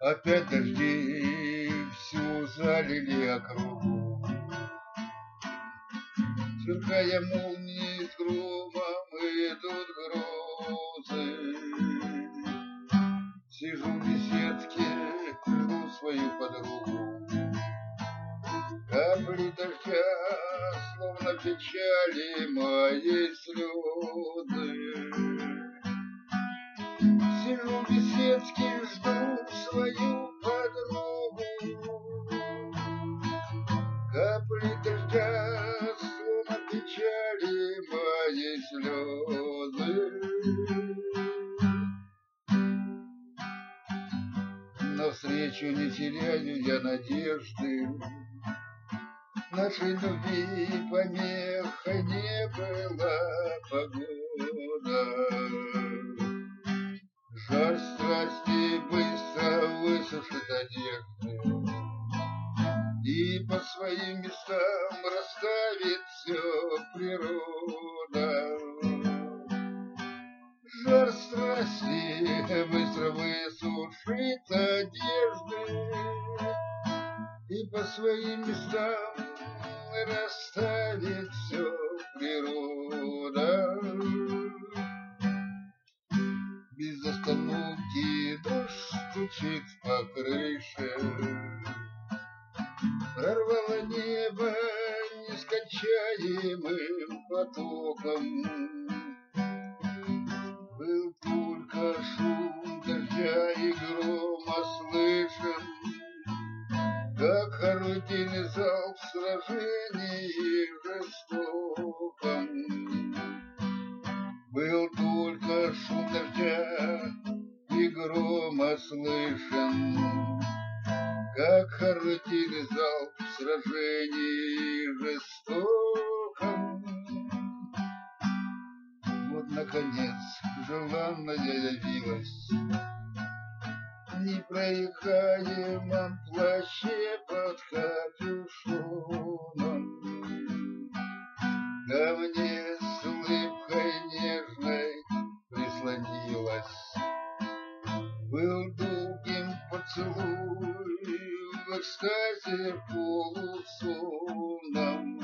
Опять дожди всю залили округу, сверкая молнии с громом идут грозы. Сижу в беседке, жду свою подругу. Капли дождя, словно печали моей слезы. Сижу в беседке, жду свою подругу. Капли дождя, словно печали моей слезы. Навстречу не теряю я надежды, нашей любви помехой не была погода. Жар страсти быстро высушит одежды и по своим местам расставит все природа. Жар страсти быстро высушит одежды и по своим местам расставит все природа. Без остановки дождь стучит по крыше, прорвало небо нескончаемым потоком. Был только шум дождя и грома слышен, как орудийный залп в сражении жестоком. Был только шум дождя и грома слышен, как орудийный залп в сражении жестоком. Вот, наконец, желанная явилась в непроекаемом плаще под капюшоном. Ко мне с улыбкой нежной прислонилась. Был долгим поцелуй в экстазе полусонном.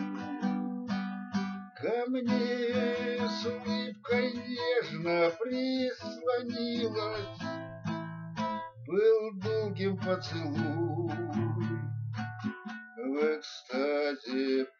Ко мне с улыбкой нежно прислонилась. Был долгим поцелуй в экстазе